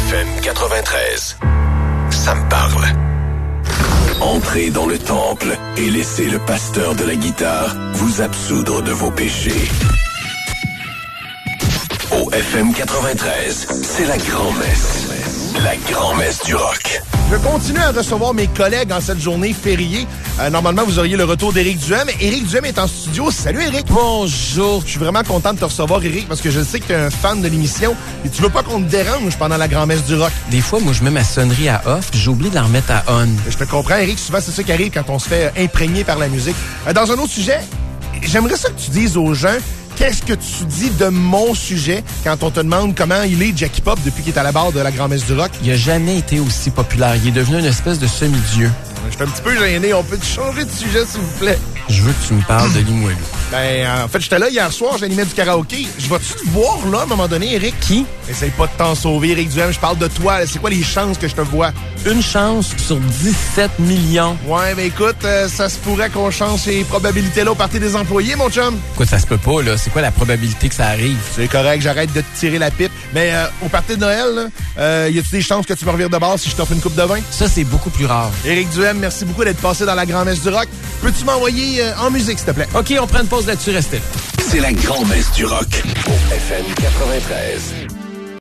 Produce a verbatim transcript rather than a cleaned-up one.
F M quatre-vingt-treize. Ça me parle. Entrez dans le temple et laissez le pasteur de la guitare vous absoudre de vos péchés. Au F M quatre-vingt-treize, c'est la grand-messe. La grand-messe du rock. Je continue à recevoir mes collègues en cette journée fériée. Euh, normalement, vous auriez le retour d'Éric Duhem. Éric Duhem est en studio. Salut, Éric. Bonjour. Je suis vraiment content de te recevoir, Éric, parce que je sais que tu es un fan de l'émission et tu veux pas qu'on te dérange pendant la grand-messe du rock. Des fois, moi, je mets ma sonnerie à off, puis j'oublie de la remettre à on. Je te comprends, Éric. Souvent, c'est ça qui arrive quand on se fait imprégner par la musique. Euh, dans un autre sujet, j'aimerais ça que tu dises aux gens qu'est-ce que tu dis de mon sujet quand on te demande comment il est Jackie Pop depuis qu'il est à la barre de la grand-messe du rock? Il a jamais été aussi populaire. Il est devenu une espèce de semi-dieu. Je suis un petit peu gêné. On peut changer de sujet, s'il vous plaît? Je veux que tu me parles de Limoilou. Ben, en fait, j'étais là hier soir, j'animais du karaoké. Je vais-tu te voir là, à un moment donné, Éric? Qui? Essaye pas de t'en sauver, Éric Duhem. Je parle de toi. C'est quoi les chances que je te vois? Une chance sur dix-sept millions. Ouais, ben écoute, euh, ça se pourrait qu'on change ces probabilités-là au parti des employés, mon chum. Écoute, ça se peut pas, là. C'est quoi la probabilité que ça arrive? C'est correct, j'arrête de te tirer la pipe. Mais euh, au parti de Noël, là, euh, y a-tu des chances que tu me revires de base si je t'offre une coupe de vin? Ça, c'est beaucoup plus rare. Éric Duhem, merci beaucoup d'être passé dans la grand-messe du rock. Peux-tu m'envoyer euh, en musique, s'il te plaît? OK, on prend une pause là-dessus, restez là. C'est la grand-messe du rock au F M quatre-vingt-treize.